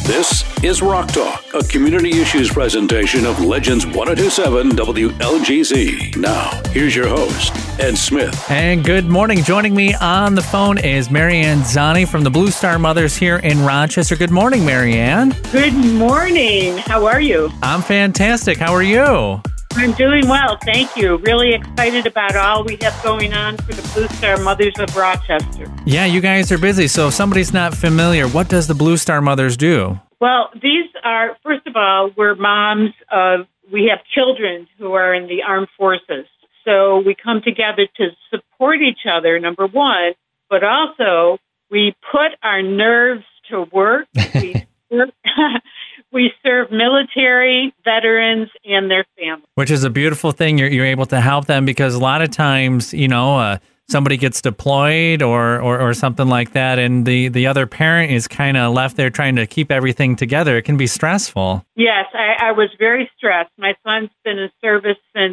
This is Rock Talk, a community issues presentation of Legends 102.7 WLGZ. Now, here's your host, Ed Smith. And good morning. Joining me on the phone is Marianne Zani from the Blue Star Mothers here in Rochester. Good morning, Marianne. Good morning. How are you? I'm fantastic. How are you? I'm doing well, thank you. Really excited about all we have going on for the Blue Star Mothers of Rochester. Yeah, you guys are busy. So if somebody's not familiar, what does the Blue Star Mothers do? Well, these are, first of all, we're moms of, we have children who are in the armed forces. So we come together to support each other, number one, but also we put our nerves to work. We serve military, veterans, and their families. Which is a beautiful thing. You're able to help them because a lot of times, somebody gets deployed or something like that, and the other parent is kind of left there trying to keep everything together. It can be stressful. Yes, I was very stressed. My son's been in service since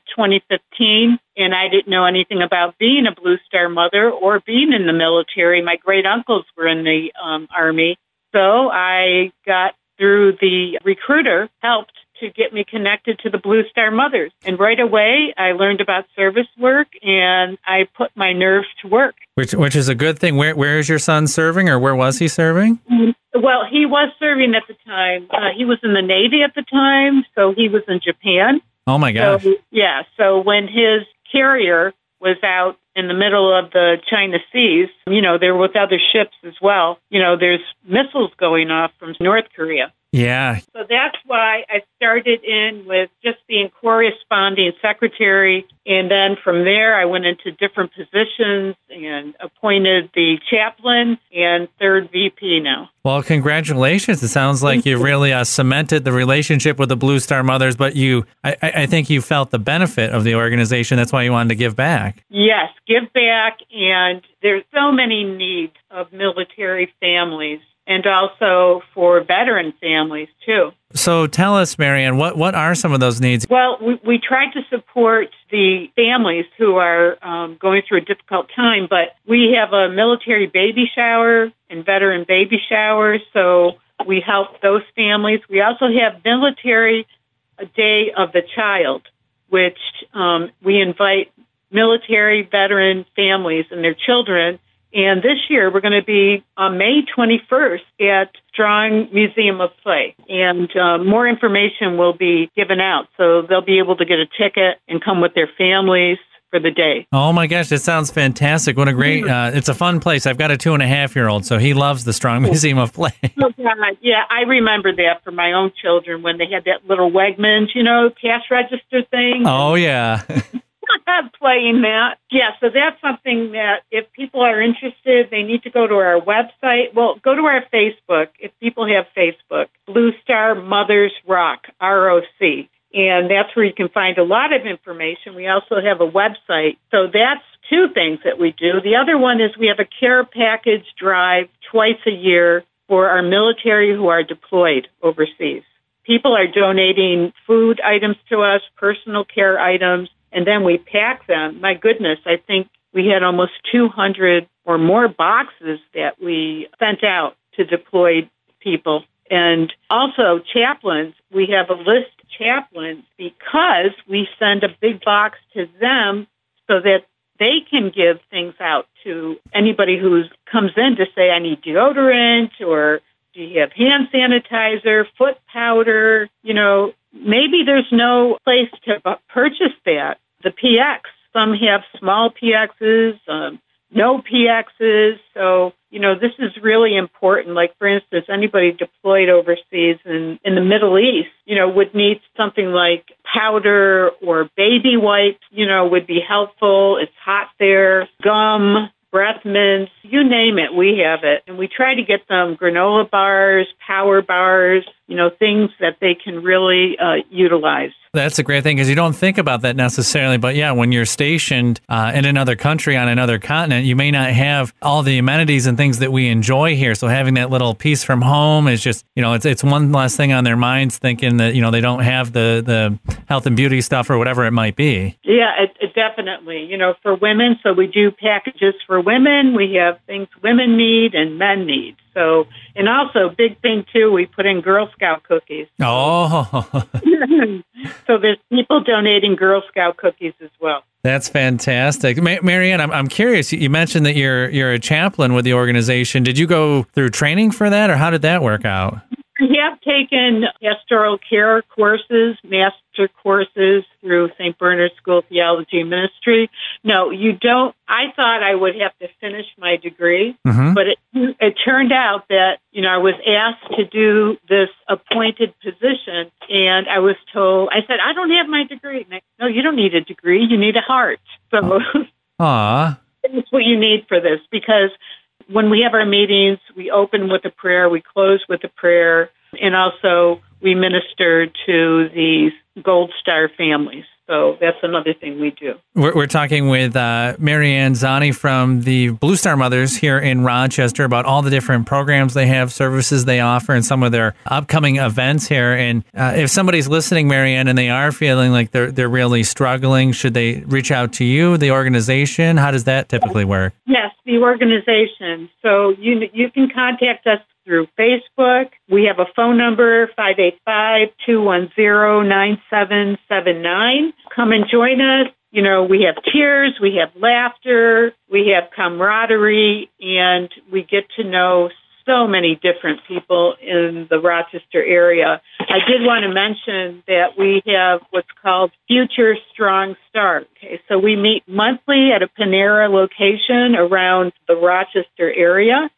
2015, and I didn't know anything about being a Blue Star mother or being in the military. My great uncles were in the Army, so I got through the recruiter, helped to get me connected to the Blue Star Mothers. And right away, I learned about service work, and I put my nerves to work. Which is a good thing. Where is your son serving, or where was he serving? Well, he was serving at the time. He was in the Navy at the time, so he was in Japan. Oh, my gosh. So when his carrier was out in the middle of the China Seas, they were with other ships as well. There's missiles going off from North Korea. Yeah. So that's why I started in with just being corresponding secretary. And then from there, I went into different positions and appointed the chaplain and third VP now. Well, congratulations. It sounds like you really cemented the relationship with the Blue Star Mothers, but I think you felt the benefit of the organization. That's why you wanted to give back. Yes, give back. And there's so many needs of military families, and also for veteran families, too. So tell us, Marianne, what are some of those needs? Well, we try to support the families who are going through a difficult time, but we have a military baby shower and veteran baby shower, so we help those families. We also have Military Day of the Child, which we invite military veteran families and their children. And this year, we're going to be on May 21st at Strong Museum of Play. And more information will be given out. So they'll be able to get a ticket and come with their families for the day. Oh, my gosh. That sounds fantastic. What a great, it's a fun place. I've got a 2.5-year-old, so he loves the Strong Museum of Play. Oh, God. Yeah, I remember that for my own children when they had that little Wegmans, cash register thing. Oh, yeah. Playing that. Yeah, so that's something that if people are interested, they need to go to our website. Well, go to our Facebook, if people have Facebook, Blue Star Mothers Rock, ROC. And that's where you can find a lot of information. We also have a website. So that's two things that we do. The other one is we have a care package drive twice a year for our military who are deployed overseas. People are donating food items to us, personal care items, and then we pack them. My goodness, I think we had almost 200 or more boxes that we sent out to deployed people. And also chaplains, we have a list of chaplains because we send a big box to them so that they can give things out to anybody who comes in to say, I need deodorant, or do you have hand sanitizer, foot powder, maybe there's no place to purchase that. The PX, some have small PXs, no PXs. So, this is really important. Like, for instance, anybody deployed overseas in the Middle East, would need something like powder or baby wipes, would be helpful. It's hot there. Gum, breath mints, you name it, we have it. And we try to get them granola bars, power bars, things that they can really utilize. That's a great thing because you don't think about that necessarily. But yeah, when you're stationed in another country on another continent, you may not have all the amenities and things that we enjoy here. So having that little piece from home is just, it's one less thing on their minds thinking that, they don't have the health and beauty stuff or whatever it might be. Yeah, it definitely, for women. So we do packages for women. We have things women need and men need. So, and also, big thing too, we put in Girl Scout cookies. Oh, So there's people donating Girl Scout cookies as well. that's fantastic. Marianne, I'm curious. You mentioned that you're a chaplain with the organization. Did you go through training for that, or how did that work out? We have taken pastoral care courses, master courses through St. Bernard School of Theology and Ministry. No, you don't. I thought I would have to finish my degree, but it turned out that, I was asked to do this appointed position, and I was told, I said, I don't have my degree. And no, you don't need a degree. You need a heart. So that's what you need for this, because when we have our meetings, we open with a prayer, we close with a prayer, and also we minister to these Gold Star families. So that's another thing we do. We're talking with Marianne Zani from the Blue Star Mothers here in Rochester about all the different programs they have, services they offer, and some of their upcoming events here. And if somebody's listening, Marianne, and they are feeling like they're really struggling, should they reach out to you, the organization? How does that typically work? Yes, the organization. So you can contact us through Facebook. We have a phone number, 585-210-9779. Come and join us. We have tears, we have laughter, we have camaraderie, and we get to know so many different people in the Rochester area. I did want to mention that we have what's called Future Strong Start. Okay, so we meet monthly at a Panera location around the Rochester area.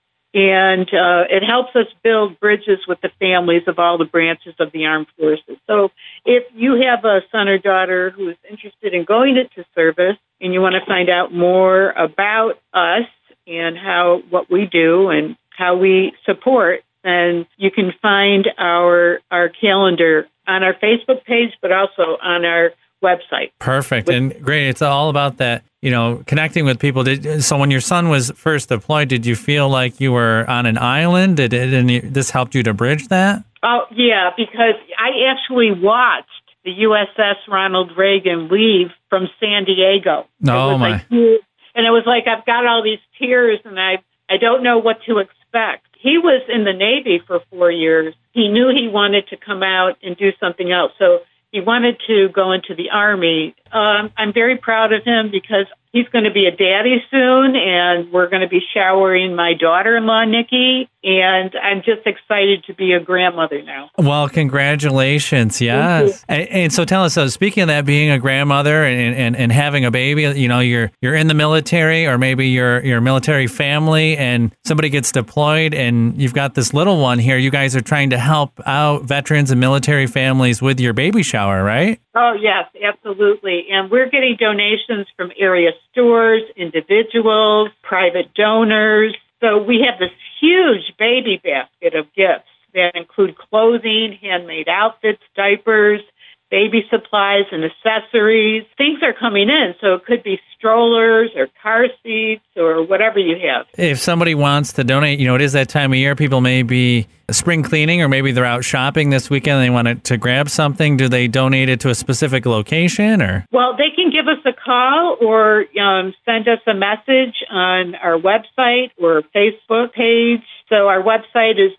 And it helps us build bridges with the families of all the branches of the armed forces. So if you have a son or daughter who is interested in going into service and you want to find out more about us and what we do and how we support, then you can find our calendar on our Facebook page, but also on our website. Perfect. And great. It's all about that, connecting with people. So when your son was first deployed, did you feel like you were on an island? Did this helped you to bridge that? Oh, yeah, because I actually watched the USS Ronald Reagan leave from San Diego. Oh, my. And it was like, I've got all these tears, and I don't know what to expect. He was in the Navy for 4 years. He knew he wanted to come out and do something else. So he wanted to go into the Army. I'm very proud of him because he's going to be a daddy soon, and we're going to be showering my daughter-in-law, Nikki, and I'm just excited to be a grandmother now. Well, congratulations, yes. And so tell us, so speaking of that, being a grandmother and having a baby, you're in the military, or maybe you're a military family, and somebody gets deployed, and you've got this little one here. You guys are trying to help out veterans and military families with your baby shower, right? Oh, yes, absolutely. And we're getting donations from area stores, individuals, private donors. So we have this huge baby basket of gifts that include clothing, handmade outfits, diapers, baby supplies and accessories. Things are coming in, so it could be strollers or car seats or whatever you have. If somebody wants to donate, it is that time of year. People may be spring cleaning, or maybe they're out shopping this weekend and they want to grab something. Do they donate it to a specific location? Or? Well, they can give us a call or send us a message on our website or Facebook page. So our website is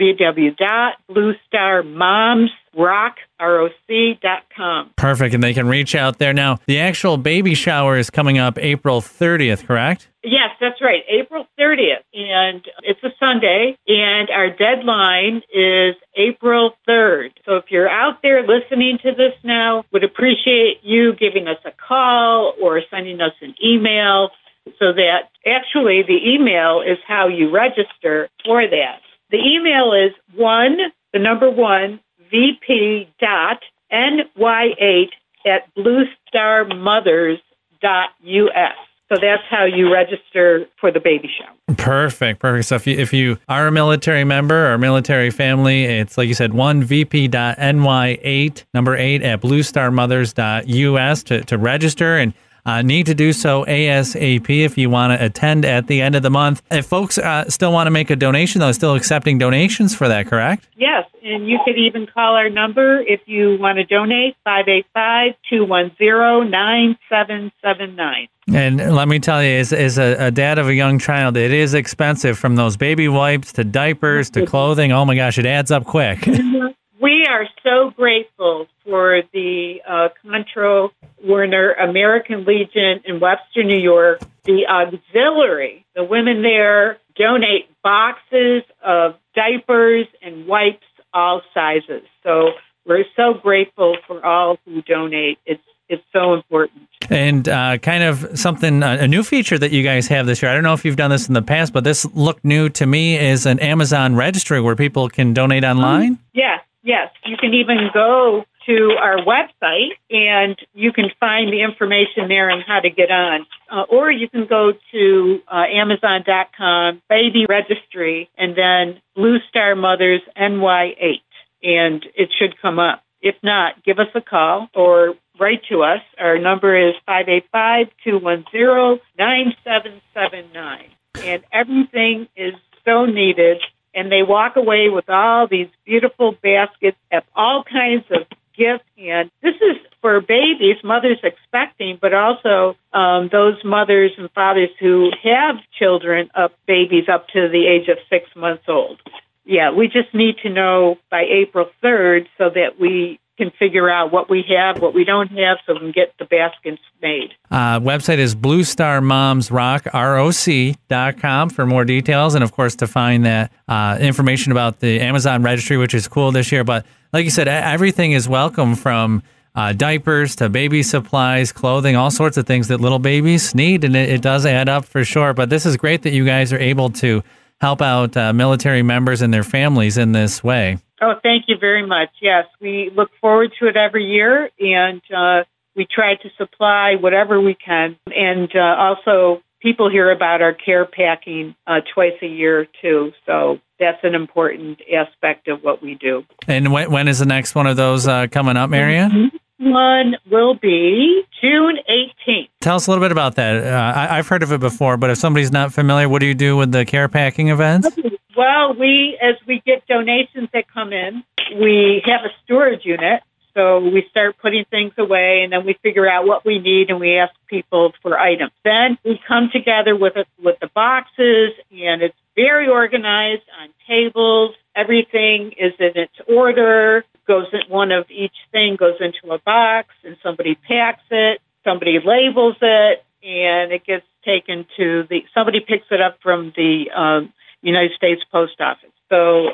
www.bluestarmomsrock.com. Perfect. And they can reach out there. Now, the actual baby shower is coming up April 30th, correct? Yes, that's right. April 30th. And it's a Sunday. And our deadline is April 3rd. So if you're out there listening to this now, would appreciate you giving us a call or sending us an email, so that actually the email is how you register for that. The email is 1, vp.ny8@bluestarmothers.us. So that's how you register for the baby shower. Perfect. So if you are a military member or military family, it's like you said, 1vp.ny8, number 8 at bluestarmothers.us to register. And need to do so ASAP if you want to attend at the end of the month. If folks still want to make a donation, though, still accepting donations for that, correct? Yes, and you could even call our number if you want to donate, 585-210-9779. And let me tell you, as a dad of a young child, it is expensive, from those baby wipes to diapers to clothing. Oh, my gosh, it adds up quick. We are so grateful for the Contro Werner American Legion in Webster, New York. The auxiliary, the women there donate boxes of diapers and wipes, all sizes. So we're so grateful for all who donate. It's so important. And kind of something, a new feature that you guys have this year. I don't know if you've done this in the past, but this looked new to me, is an Amazon registry where people can donate online. Yes. You can even go to our website and you can find the information there on how to get on. Or you can go to Amazon.com, baby registry, and then Blue Star Mothers NY8, and it should come up. If not, give us a call or write to us. Our number is 585-210-9779. And everything is so needed. And they walk away with all these beautiful baskets of all kinds of gifts. And this is for babies, mothers expecting, but also those mothers and fathers who have children, babies up to the age of 6 months old. Yeah, we just need to know by April 3rd so that we can figure out what we have, what we don't have, so we can get the baskets made. Website is bluestarmomsrock.com for more details, and of course to find that information about the Amazon registry, which is cool this year. But like you said, everything is welcome, from diapers to baby supplies, clothing, all sorts of things that little babies need, and it does add up for sure. But this is great that you guys are able to help out military members and their families in this way. Oh, thank you very much. Yes, we look forward to it every year, and we try to supply whatever we can. And also, people hear about our care packing twice a year, too. So that's an important aspect of what we do. And when is the next one of those coming up, Marianne? One will be June 18th. Tell us a little bit about that. I've heard of it before, but if somebody's not familiar, what do you do with the care packing events? Well, as we get donations that come in, we have a storage unit. So we start putting things away, and then we figure out what we need, and we ask people for items. Then we come together with the boxes, and it's very organized on tables. Everything is in its order. One of each thing goes into a box, and somebody packs it, somebody labels it, and it gets taken to somebody picks it up from the United States Post Office. So,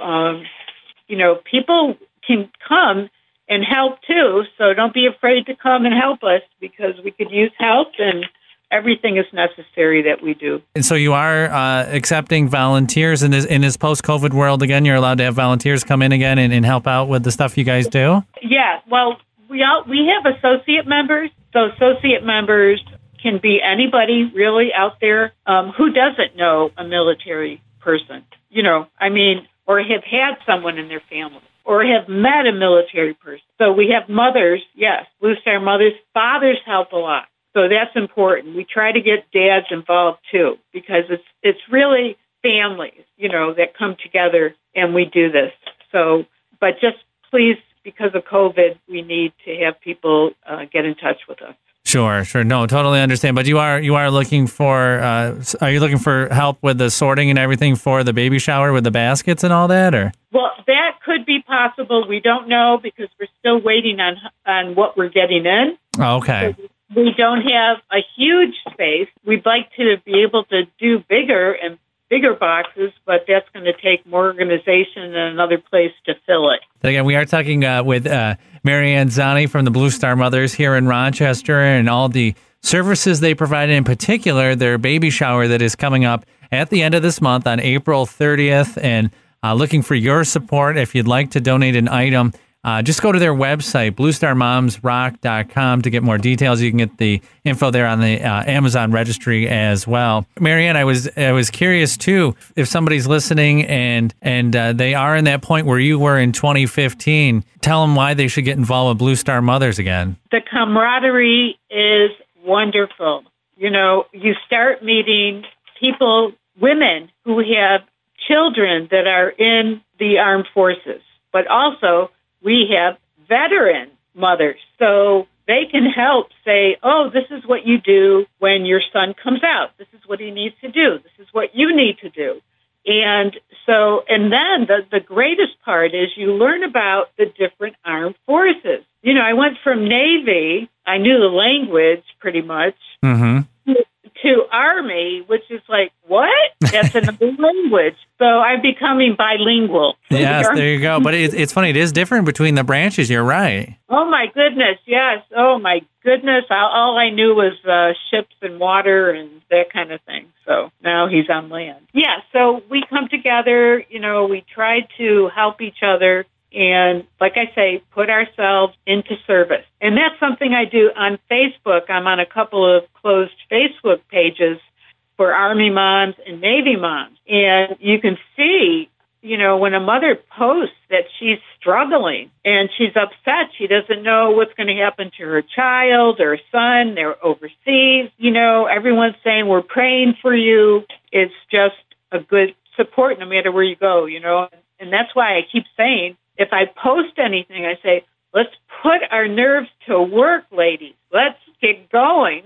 people can come and help too. So don't be afraid to come and help us, because we could use help, and everything is necessary that we do. And so you are accepting volunteers in this post-COVID world again. You're allowed to have volunteers come in again and help out with the stuff you guys do? Yeah. Well, we have associate members. So associate members can be anybody really out there who doesn't know a military person, or have had someone in their family, or have met a military person. So we have mothers, yes, Blue Star mothers. Fathers help a lot. So that's important. We try to get dads involved too, because it's really families, that come together and we do this. So, but just please, because of COVID, we need to have people get in touch with us. Sure. No, totally understand. But you are looking for, are you looking for help with the sorting and everything for the baby shower with the baskets and all that, or? Well, that could be possible. We don't know, because we're still waiting on what we're getting in. Okay. So we don't have a huge space. We'd like to be able to do bigger boxes, but that's going to take more organization and another place to fill it. Again, we are talking with Marianne Zani from the Blue Star Mothers here in Rochester, and all the services they provide, in particular their baby shower that is coming up at the end of this month on April 30th, and looking for your support. If you'd like to donate an item, just go to their website, bluestarmomsrock.com, to get more details. You can get the info there on the Amazon registry as well. Marianne, I was curious too, if somebody's listening and they are in that point where you were in 2015, tell them why they should get involved with Blue Star Mothers again. The camaraderie is wonderful. You know, you start meeting people, women who have children that are in the armed forces, but also we have veteran mothers. So they can help say, oh, this is what you do when your son comes out. This is what he needs to do. This is what you need to do. And so, and then the greatest part is you learn about the different armed forces. You know, I went from Navy, I knew the language pretty much, to Army, which is like, what? That's another language. So I'm becoming bilingual. Yes, there you go. But it's funny. It is different between the branches. You're right. Oh, my goodness. Yes. Oh, my goodness. All I knew was ships and water and that kind of thing. So now he's on land. Yeah. So we come together. You know, we try to help each other. And like I say, put ourselves into service. And that's something I do on Facebook. I'm on a couple of closed Facebook pages for Army moms and Navy moms. And you can see, you know, when a mother posts that she's struggling and she's upset, she doesn't know what's going to happen to her child or son, they're overseas. You know, everyone's saying, we're praying for you. It's just a good support no matter where you go, you know. And that's why I keep saying, if I post anything, I say, let's put our nerves to work, ladies. Let's get going.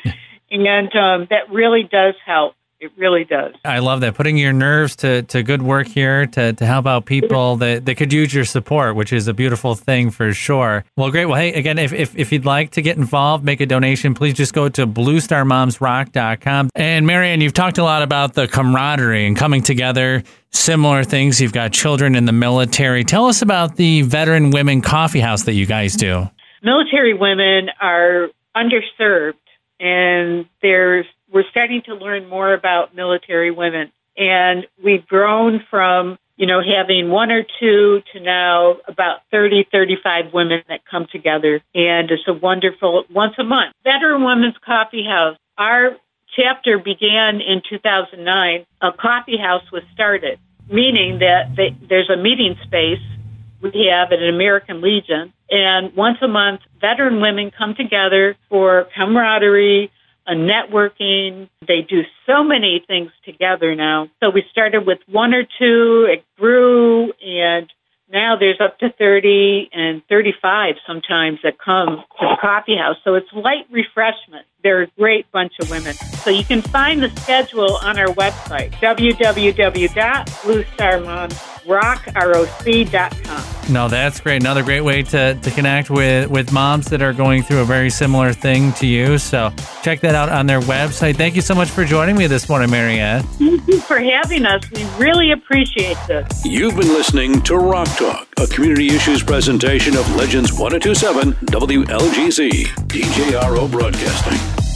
And that really does help. It really does. I love that. Putting your nerves to good work here to help out people that could use your support, which is a beautiful thing for sure. Well, great. Well, hey, again, if you'd like to get involved, make a donation, please just go to BlueStarMomsRock.com. And Marianne, you've talked a lot about the camaraderie and coming together, similar things. You've got children in the military. Tell us about the Veteran Women Coffee House that you guys do. Military women are underserved, and we're starting to learn more about military women. And we've grown from, you know, having one or two to now about 30, 35 women that come together. And it's a wonderful, once a month. Veteran Women's Coffee House. Our chapter began in 2009. A coffee house was started, meaning that there's a meeting space we have at an American Legion. And once a month, veteran women come together for camaraderie, networking. They do so many things together now. So we started with one or two, it grew, and now there's up to 30 and 35 sometimes that come to the coffee house. So it's light refreshment. They're a great bunch of women. So you can find the schedule on our website, www.bluestarmomsrock.com. No, that's great. Another great way to connect with moms that are going through a very similar thing to you. So check that out on their website. Thank you so much for joining me this morning, Marianne. Thank you for having us. We really appreciate this. You've been listening to Rock Talk, a community issues presentation of Legends 102.7 WLGZ, DJRO Broadcasting.